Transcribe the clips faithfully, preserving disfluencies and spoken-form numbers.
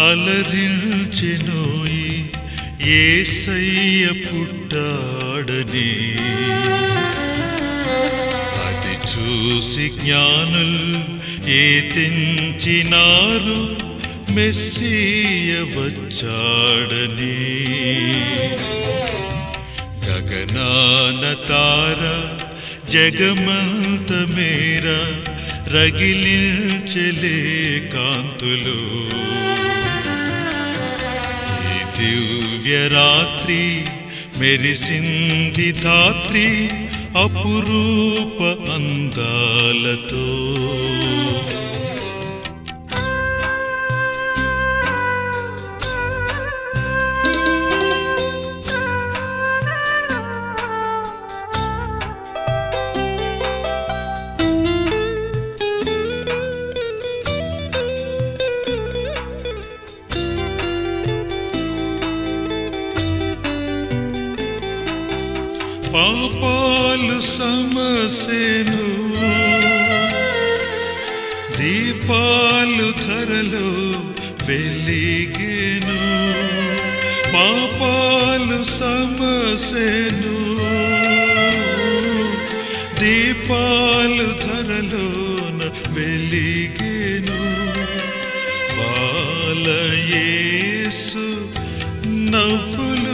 అలరించెనోయి యేసయ్య పుట్టాడని. అది చూసి జ్ఞానులు ఏతించినారు మెస్సీయ వచ్చాడని. గగనాన తార జగమంత మేర రగిలించెలే కాంతులు. ఈ దివ్య రాత్రి మెరిసింది ధాత్రి అపురూప అందాలతో. పాపాలు సమసేను దీపాలు ధరలో వెలిగేను. పాపాలు సమసేను దీపాలు ధరలోన వెలిగేను. బాలయేసు నవ్వులు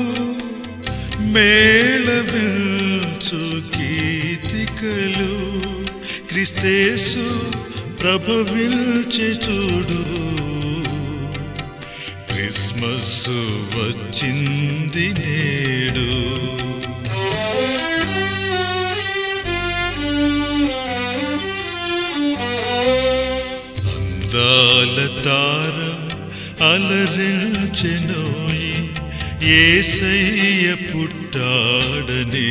మేళవించు గీతికలు క్రిస్తేసు ప్రభవించి చూడు. క్రిస్మస్ వచ్చింది నేడు. అందాల తార అలరించెనోయి యేసయ్య పుట్టాడని.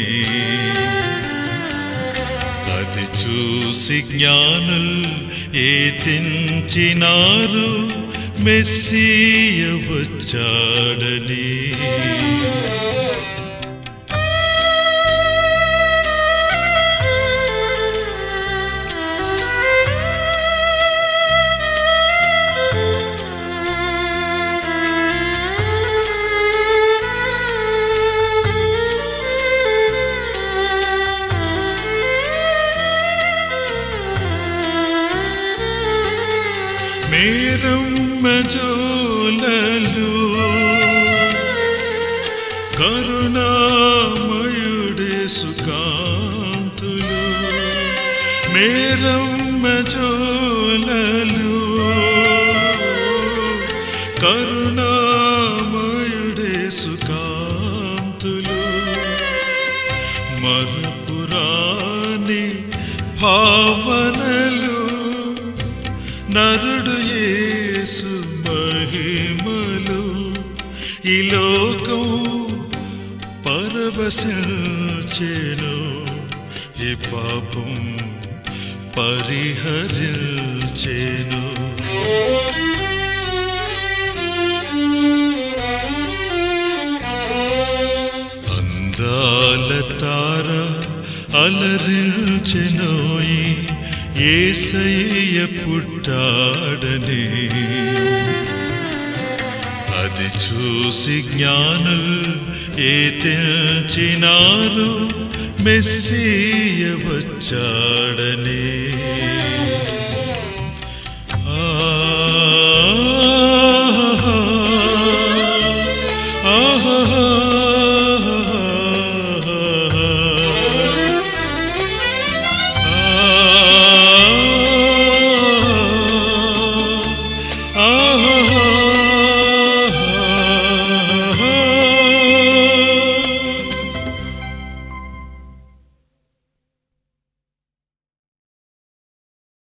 అది చూసి జ్ఞానులు ఏతించినారు మెస్సీయ వచ్చాడని. మేరమ్మ జోలలు కరుణామయుడేసు కాంతులు. మేరమ్మ జోలలు కరుణామయుడేసు కాంతులు. మరపురాని భావనలు నరుడు యేసు మహిమలు. ఈ లోకం పరవశించెను ఈ పాపం పరిహరించెను. అందాల తార అలరించెనోయి యేసయ్య పుట్టాడని. అది చూసి జ్ఞానులు ఏతించినారు మెస్సీయ వచ్చాడని.